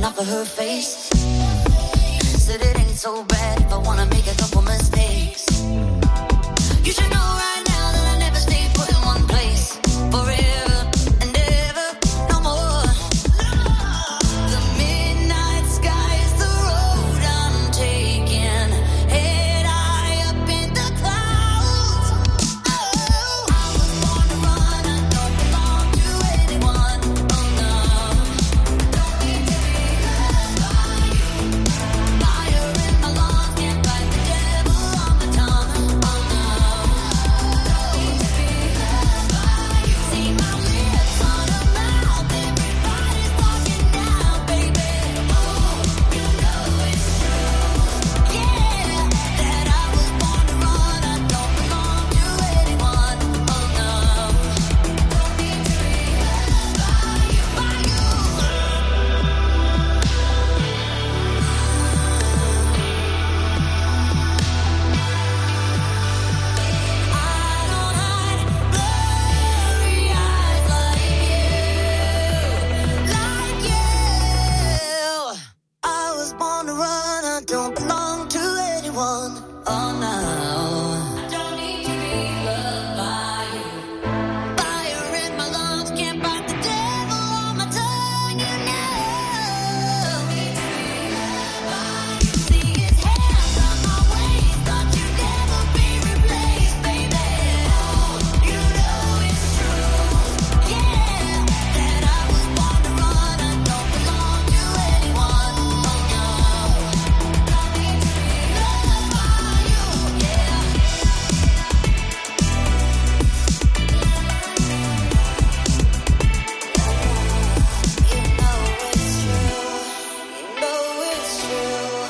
looking off of her face. Said it ain't so bad if I wanna make a couple mistakes. You should know right now that I never stay put in one place forever and ever, no more. The midnight sky is the road I'm taking, head high up in the clouds. Oh, I was born to run, I don't belong to anyone. Oh no, don't need to be loved by you. Fire in my lungs, can't fight the devil on my tongue. Oh no, don't need to be loved by you. See my lips on a mouth, everybody's talking now, baby. Oh, you know it's true, yeah, that I was born to run, I don't belong to anyone. Oh no, don't need to be loved by you. I don't hide blurry eyes like you. I was born to run, I don't belong to anyone. Oh no, I don't need to be loved by you. Fire in my lungs, can't fight the devil on my tongue. You know, don't need to be loved by you. See his hands on my waist, thought you'd never be replaced, baby. Oh, you know it's true, yeah, that I was born to run, I don't belong to anyone. Oh no, don't need to be loved by you, yeah. You know it's true, you know it's true.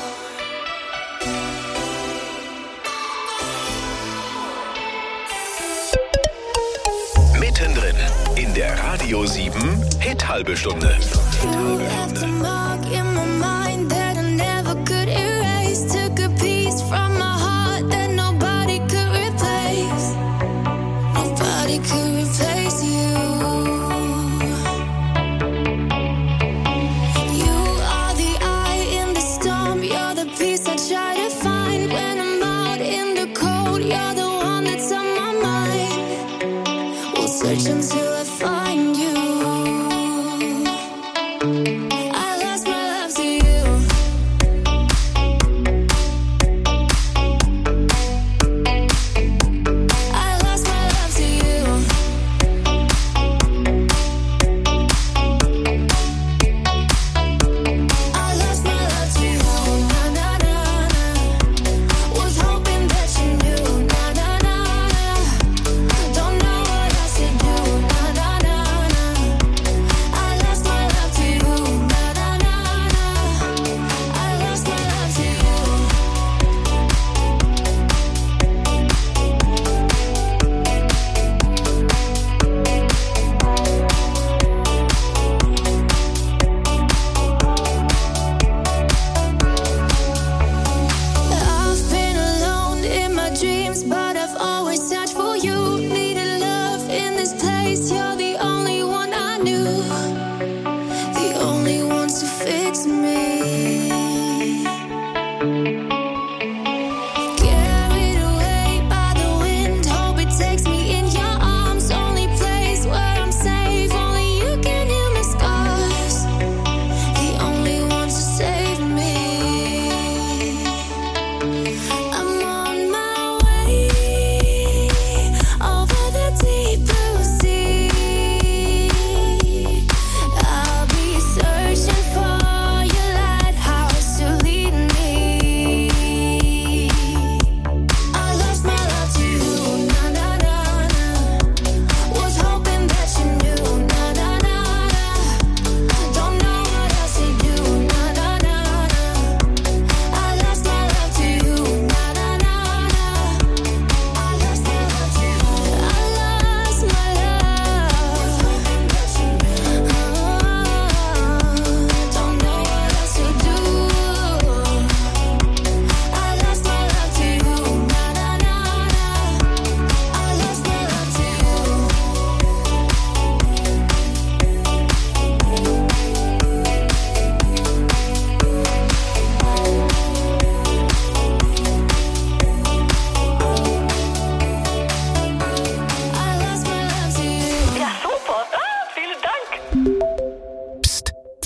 Mittendrin in der Radio 7 Hit-Halbe Stunde. You left a mark in my mind that I never could erase. Took a piece from my heart that nobody could replace. Nobody could replace you. You are the eye in the storm. You're the peace I try to find when I'm out in the cold. You're the one that's on my mind. We'll search until I find you. I lost my love to you.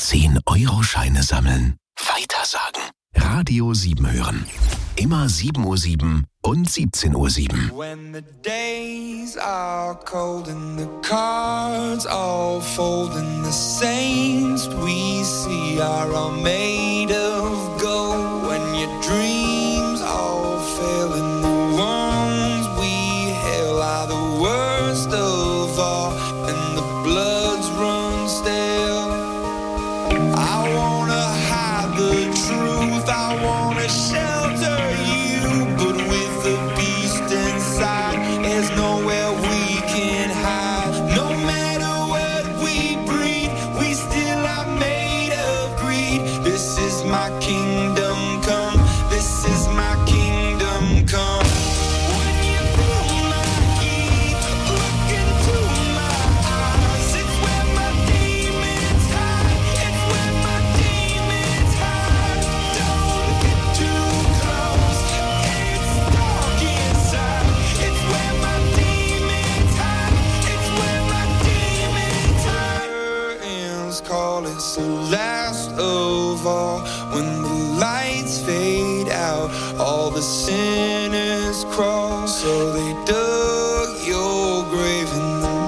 10-Euro-Scheine sammeln, weitersagen, Radio 7 hören. Immer 7:07 Uhr und 17:07 Uhr. When the days are cold and the cards all fold and the saints we see are all made of gold. When your dreams all fail and the ones we hail are the worst of all and the bloods run stale. I wanna hide the truth, I wanna shelter you, but with the beast inside, there's nowhere we can hide. No matter what we breed, we still are made of greed. This is my kingdom come, this is my kingdom come. When you feel my heat, look into my eyes, it's where my demons hide, it's where my demons hide. Don't get too close, it's dark inside, it's where my demons hide, it's where my demons hide. Curtains call, it's the last of all. When the lights fade out, all the sinners crawl. So they dug your grave and the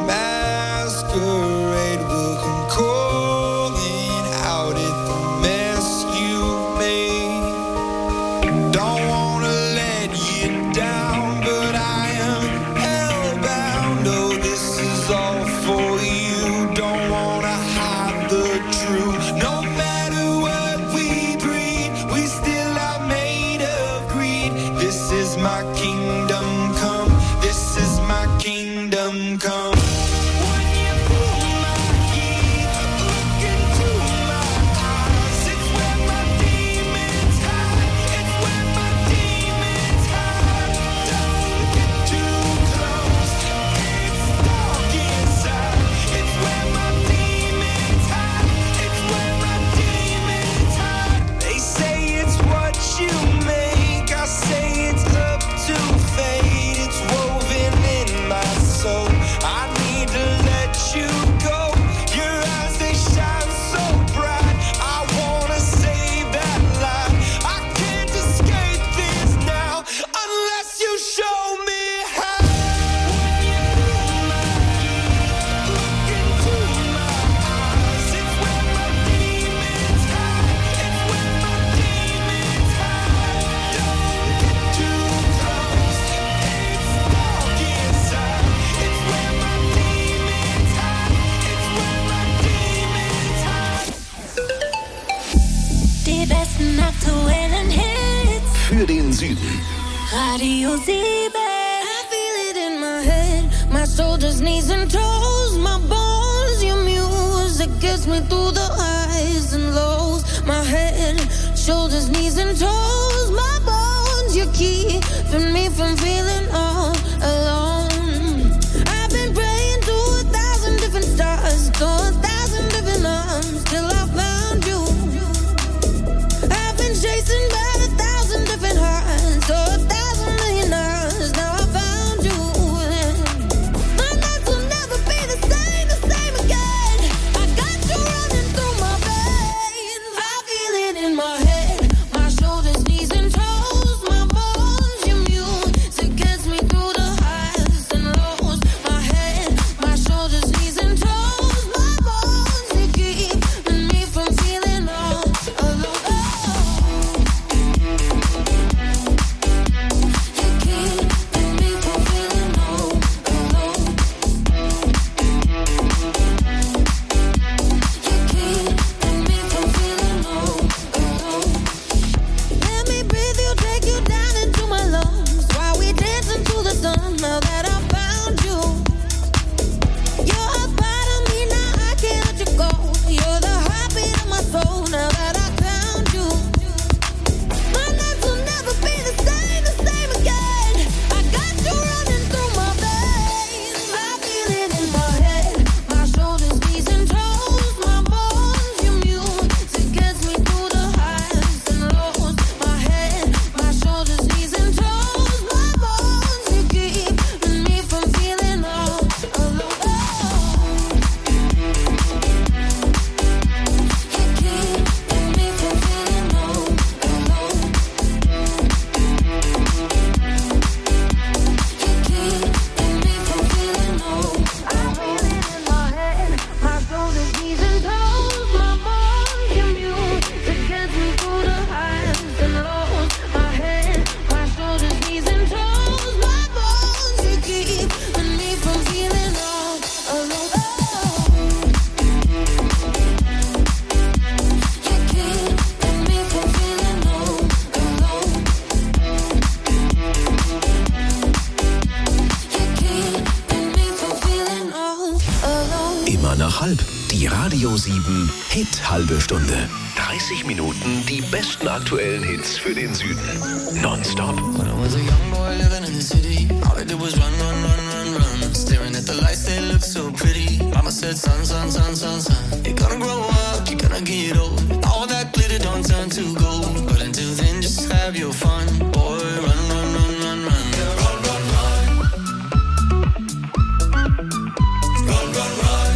masquerade will come calling out at the mess you made. Don't wanna let you down, but I am hellbound. Oh, this is all for you. Don't wanna hide the truth. No matter what we breed, we still are made of greed. This is my kingdom come, this is my kingdom come. When you feel my heat, look into my eyes, it's where my demons hide, it's where my demons hide. Don't get too close, it's dark inside, it's where my demons hide, it's where my demons hide. They say it's what you make, I say it's up to fate. It's woven in my soul, I need to let you go. Your eyes, they shine so bright, I wanna save that light. I can't escape this now, unless you show me how. When you feel my heat, look into my eyes, it's where my demons hide, it's where my demons hide. Don't get too close, it's dark inside, it's where my demons hide, it's where my demons hide. Die besten aktuellen Hits. Für den Süden. Radio 7. I feel it in my head, my shoulders, knees and toes, my bones. Your music gets me through the highs and lows. My head, shoulders, knees and toes, my bones. You're keeping me from feeling all alone. I've been praying to 1,000 different stars, to 1,000 different arms, till I found you. I've been chasing by 1,000 different hearts, so 1,000 million hours. Now I found you. My nights will never be the same again. I got you running through my veins. I feel it in my head, my shoulders, knees and toes, my bones. Your music gets me through the highs Radio 7 Hit halbe Stunde. 30 Minuten die besten aktuellen Hits für den Süden. Nonstop. When I was a young boy living in the city, all I did was run, run, run, run, run. Staring at the lights, they look so pretty. Mama said, son, son, son, son, son, you're gonna grow up, you're gonna get old. All that glitter don't turn to gold. But until then, just have your fun. Boy, run, run, run, run, run. Yeah, run, run, run. Run, run, run.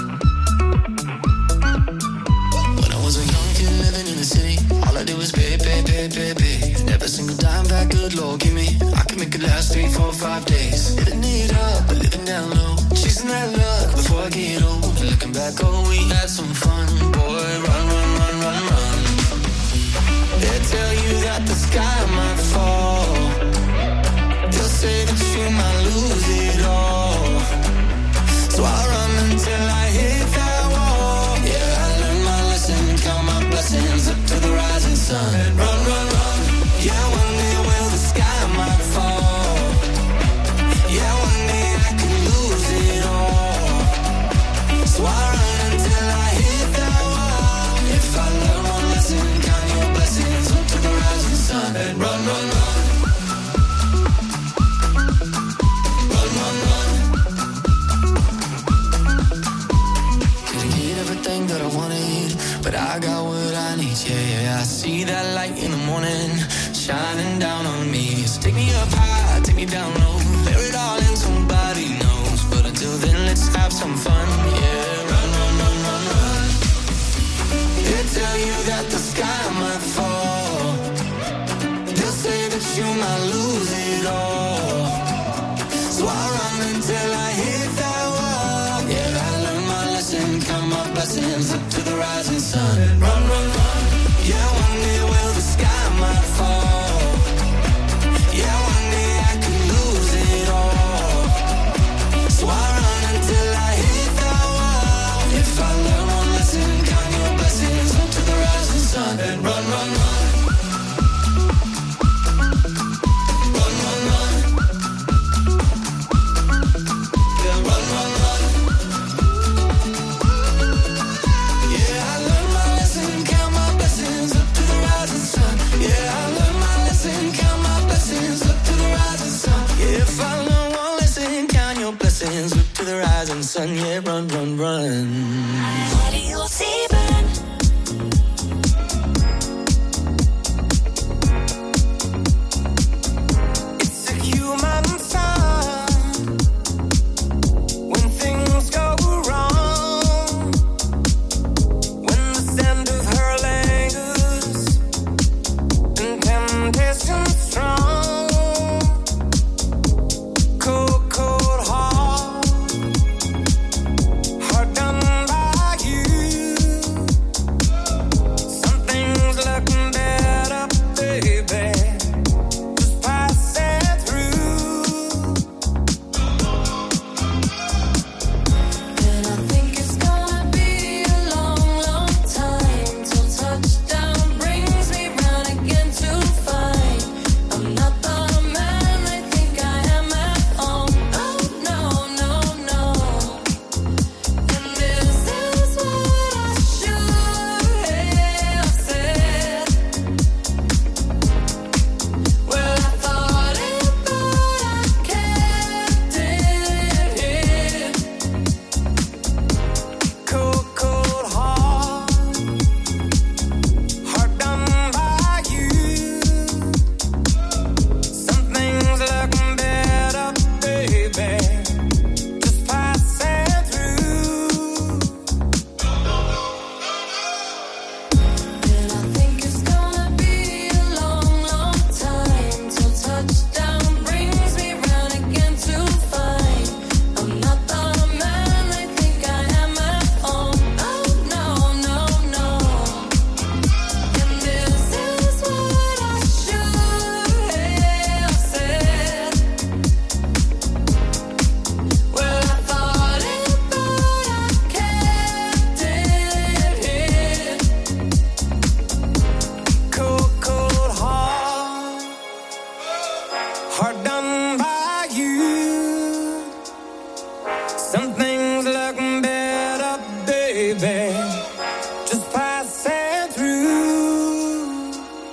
When I was a young kid living in the city, all I did was pay, pay, pay, pay, pay. Every single dime that good Lord give me, I can make it last 3, 4, 5 days. Living it up, but living down low. Chasing that luck before I get old. And looking back, oh, we had some fun. Boy, run, run, run, run, run. They tell you that the sky might fall. They'll say that you might lose it all. So I run until I hit that wall. Yeah, I learned my lesson, count my blessings up to the rising sun. Run, run, run. Yeah, one day will the sky might fall. Yeah, one day I could lose it all. So I run until I hit that wall. If I learn one lesson, count your blessings up to the rising sun. Run, run, run. Run, run, run. Couldn't get everything that I wanted, but I got what I need. Yeah, yeah, I see that light in the morning shining down on me. So take me up high, take me down low, bear it all in, somebody knows. But until then, let's have some fun. Yeah, run, run, run, run, run. They tell you that the sky might fall. They'll say that you might lose it all. So I run until I hit that wall. Yeah, I learned my lesson, count my blessings up to the rising sun. Run, run, run. Yeah, one day will the sky might fall. Yeah, one day I could lose it all. So I run until I hit that wall. If I learn one lesson, count your blessings up to the rising sun. And run, run, run. Run, run, run. Yeah, run, run, run. Yeah, I learned my lesson, count my blessings up to the rising sun. Yeah, I learned my lesson, count my blessings up to the rising sun. Yeah, if I learn one lesson, count your blessings up to the rising sun. Yeah, run, run, run. Radio 7. just passing through.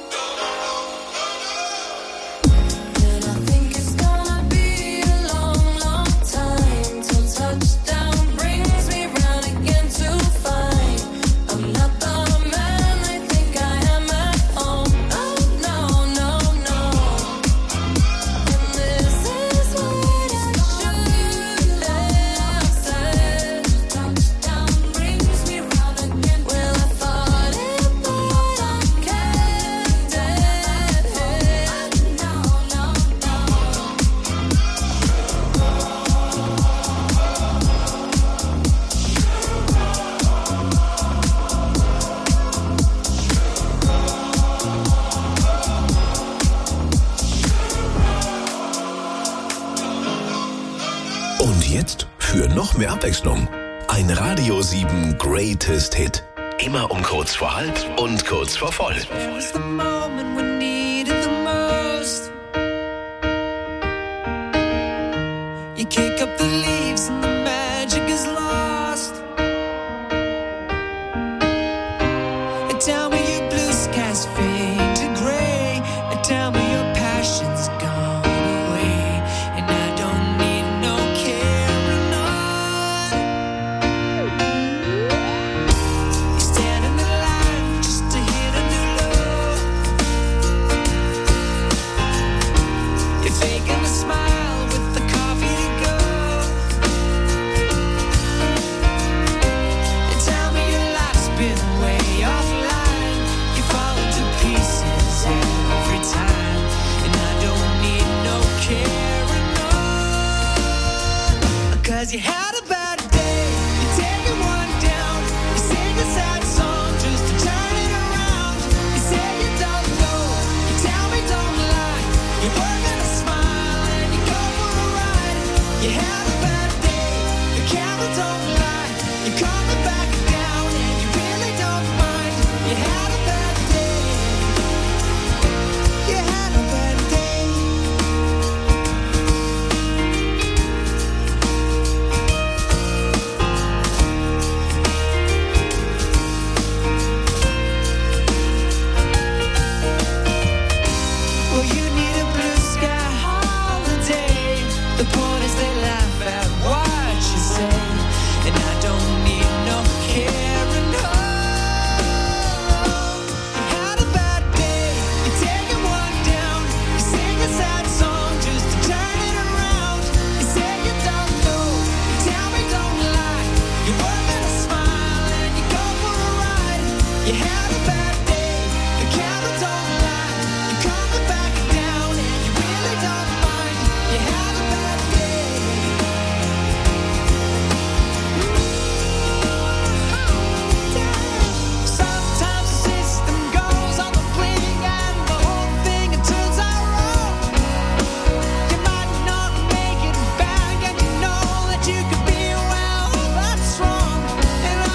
And I think it's gonna be a long, long time till touchdown brings me round again to find I'm not the man I think I am at home. Oh no, no, no. And this is what I should have said. Touchdown brings me round again. Well, I thought it, but I can't dead head. No, no, no. Und jetzt für noch mehr Abwechslung ein Radio 7 Greatest Hit. Immer um kurz vor halb und kurz vor voll. It was the moment we needed the most. You kick up the leaves and the magic is lost. And tell me your blue skies fade to gray. And tell me your passion's gone away. And I don't need no carrying on. You stand in the line just to hit a new low. You're faking a smile with the coffee to go. And tell me your life's been way offline. You fall to pieces every time. And I don't need no carrying on. 'Cause you had a bad day. You take it one down. You sing a sad song just to turn it around. You say you don't know. You tell me don't lie. You're working a smile and you go for a ride. You had a bad day. The camera don't lie. You're coming back down and you really don't mind. You had a bad day. You had a bad day. Well, you need a blue sky holiday. The point is they laugh at what you say. And I don't need no carrying on. You had a bad day. You're taking one down. You sing a sad song just to turn it around. You say you don't know. You tell me don't lie. You're working a smile and you go for a ride. You had a bad